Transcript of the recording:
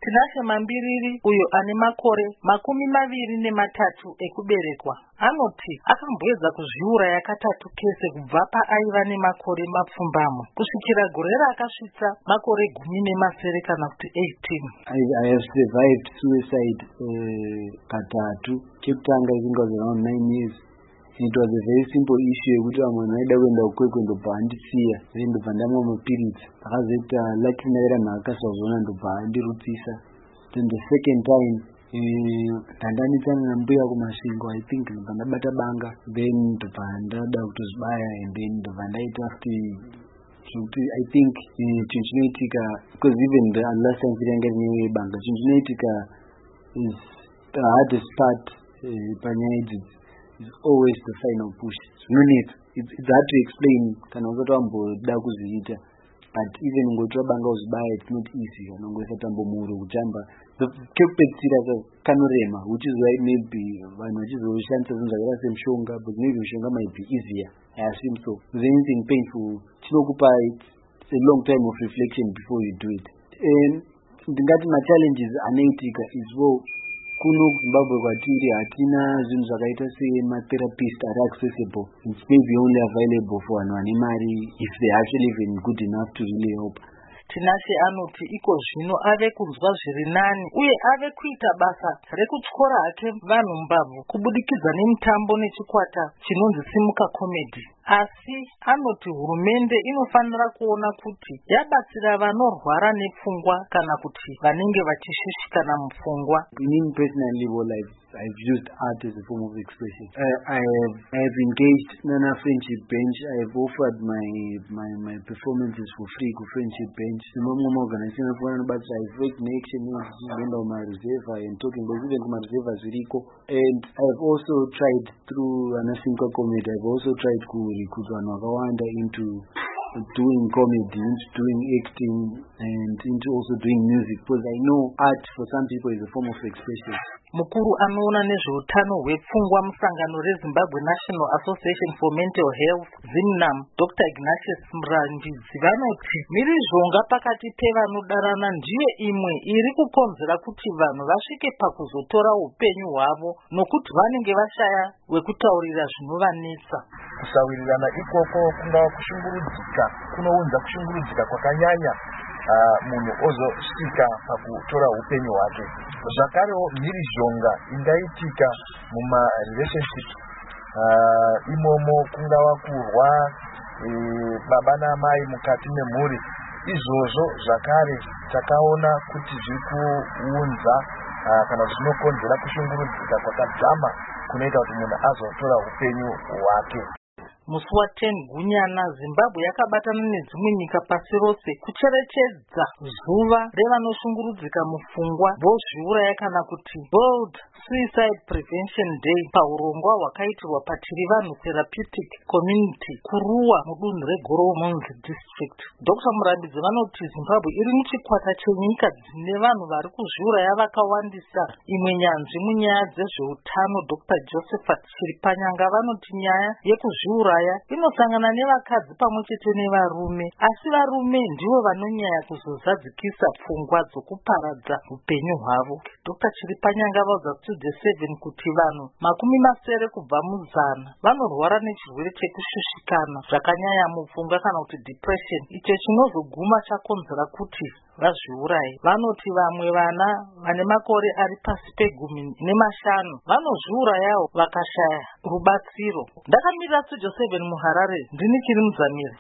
Tinashe Mambiriri uyo ane makore 23 ekuberekwa. Anoti akamboedza kuzviuraya katatu kese kubva paaiva nemakore mapfumbamwe kusvikira gore rakasvitsa makore 17 kana kuti 18. I have survived suicide katatu. Chekutanga I think was around 9 years. It was a very simple issue yekuti vamwe vaida kuenda ukwekwe ndobva andisiya then ndobva ndamwa mapiritsi akazoita lucky naira mhakasazona ndobva andirutsisa. Then the second time ndandanitsana nambuya kumasvingo I think ndobva ndabata banga then ndobva ndada kutozibaya and then ndobva ndaita kuti I think chinhu chinoitika because even the last time ndanga ndine banga chinhu chinoitika is the hardest part panyaya idzi is always the final push. It's hard to explain kana ukatamboda kuzviita but even ngotora banga uzibaya it's not easy kana ungoisa tambo muhuro kuchamba kekupedzisira kanorema which is why maybe vanhu vachizoshandisa zvinhu zvakaita semushonga but maybe mushonga might be easier. I assume so. If there's anything painful chinokupa it's a long time of reflection before you do it. And ndingati ma-challenges anaitika is well kuno kuZimbabwe kwatiri hatina zvinhu zvakaita sematherapist ari accessible. It's maybe only available for vanhu vane mari if they actually even good enough to really help. Tinashe anoti iko zvino ave kunzwa zviri nani uye ave kuita basa rekutyora hake vanhu mbabvu kubudikidza nemitambo nechikwata chinonzi Simuka Comedy. Asi anoti hurumende inofanira kuona kuti yabatsira vanorwara nepfungwa kana kuti vanenge vachishushikana mupfungwa. In personally I've used art as a form of expression. I have engaged Nana Friendship Bench. I have offered my performances for free to Friendship Bench. Mamwe organization afana but I've worked in action kuenda kumareserva and talking about even kumareserva zviriko. And I've also tried through Simuka Comedy. I've also tried to recruit vanhu vakawanda into doing comedy, into doing acting, and into also doing music because I know art for some people is a form of expression. Mukuru anoona nezveutano hwepfungwa musangano reZimbabwe National Association for Mental Health ZIMNAM Dr. Ignatius Murambidzi vanoti mhirizhonga pakati pevanodarana ndiyo imwe iri kukonzera kuti vanhu vasvike pakuzotora upenyu hwavo nokuti vanenge vashaya wekutaurira zvinovanetsa. Kusawirirana ikoko kungava kushungurudzika kunounza kushungurudzika kwakanyanya munhu ozosvika pakutora upenyu hwake. Zvakarewo mhirizhonga ingaitika muma-relationship imomo kungava kurwa baba namai mukati memhuri. Izvozvo zvakare takaona kuti zviri kuunza kana zvinokonzera kushungurudzika kwakadzama kunoita kuti munhu azotora upenyu hwake. Musi wa10 Gunyana Zimbabwe yakabatana nedzimwe nyika pasi rose kucherechedza zuva revanoshungurudzika mupfungwa vozviuraya kana kuti World Suicide Prevention Day paurongwa hwakaitirwa paThirivanhu Therapeutic Community kuruwa mudunhu reGoromonzi District. Dr. Murambidzi vanoti Zimbabwe iri muchikwata chenyika dzine vanhu vari kuzviuraya vakawandisa. Imwe nyanzvi munyaya dzezveutano Dr. Josephat Chiripanyanga vanoti nyaya yekuzviuraya inosangana nevakadzi pamwechete nevarume, asi varume ndivo vanonyanya kuzozadzikisa pfungwa dzokuparadza upenyu hwavo. Dr. Chiripanyanga vaudza Studio 7 kuti vanhu 70 kubva muzana vanorwara nechirwere chekushushikana zvakanyanya mupfungwa kana kuti depression, icho chinozoguma chakonzera kuti vazviuraye. Vanoti vamwe vana vane makore ari pasi pe15 vanozviurayawo vakashaya rubatsiro. Ndakamirira Studio 7 muHarare, ndini Kiri Mudzamiri.